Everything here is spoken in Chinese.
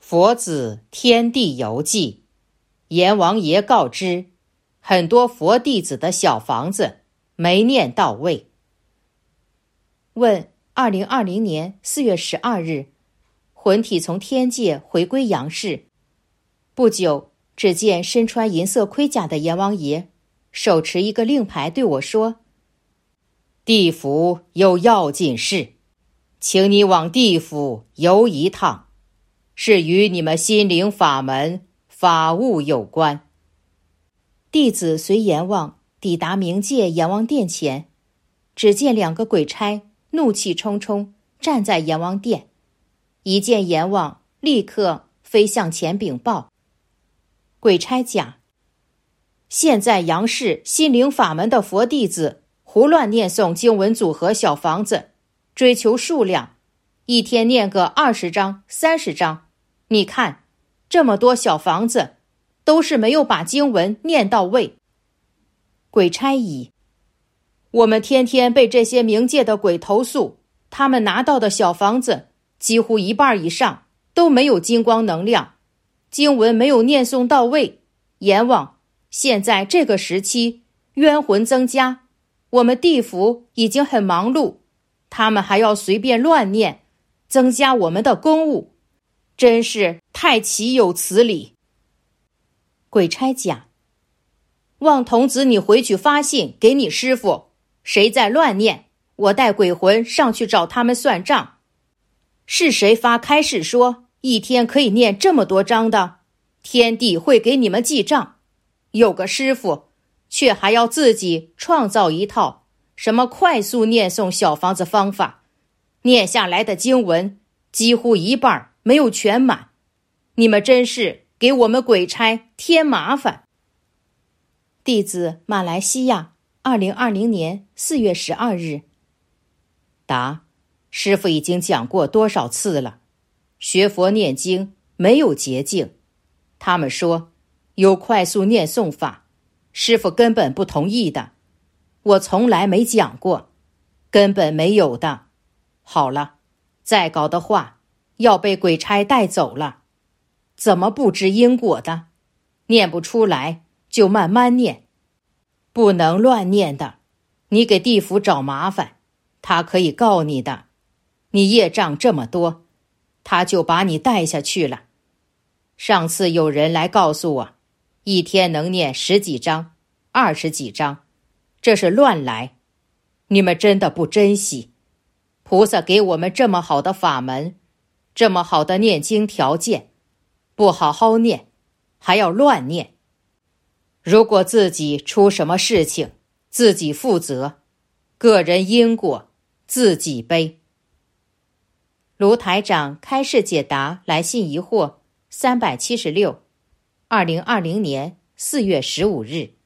佛子天地游记，阎王爷告知，很多佛弟子的小房子没念到位。问2020年4月12日，魂体从天界回归阳世，不久，只见身穿银色盔甲的阎王爷手持一个令牌对我说：地府有要紧事，请你往地府游一趟，是与你们心灵法门法务有关。弟子随阎王抵达冥界阎王殿前，只见2个鬼差怒气冲冲站在阎王殿，一见阎王立刻飞向前禀报。鬼差甲：现在阳世心灵法门的佛弟子胡乱念诵经文组合小房子，追求数量，一天念个20张30张，你看这么多小房子都是没有把经文念到位。鬼差乙：我们天天被这些冥界的鬼投诉，他们拿到的小房子几乎一半以上都没有金光能量，经文没有念诵到位。阎王，现在这个时期冤魂增加，我们地府已经很忙碌，他们还要随便乱念，增加我们的公务，真是太岂有此理。鬼差甲：望童子你回去发信给你师父，谁在乱念，我带鬼魂上去找他们算账。是谁发开示说一天可以念这么多章的？天地会给你们记账。有个师父却还要自己创造一套什么快速念诵小房子方法，念下来的经文几乎一半没有全满，你们真是给我们鬼差添麻烦。弟子马来西亚2020年4月12日。答：师父已经讲过多少次了，学佛念经没有捷径。他们说有快速念诵法，师父根本不同意的，我从来没讲过，根本没有的。好了，再搞的话要被鬼差带走了。怎么不知因果的？念不出来就慢慢念，不能乱念的。你给地府找麻烦，他可以告你的。你业障这么多，他就把你带下去了。上次有人来告诉我，一天能念10几章、20几章，这是乱来。你们真的不珍惜，菩萨给我们这么好的法门，这么好的念经条件，不好好念，还要乱念。如果自己出什么事情，自己负责，个人因果自己背。卢台长开示解答来信疑惑376，2020年4月15日。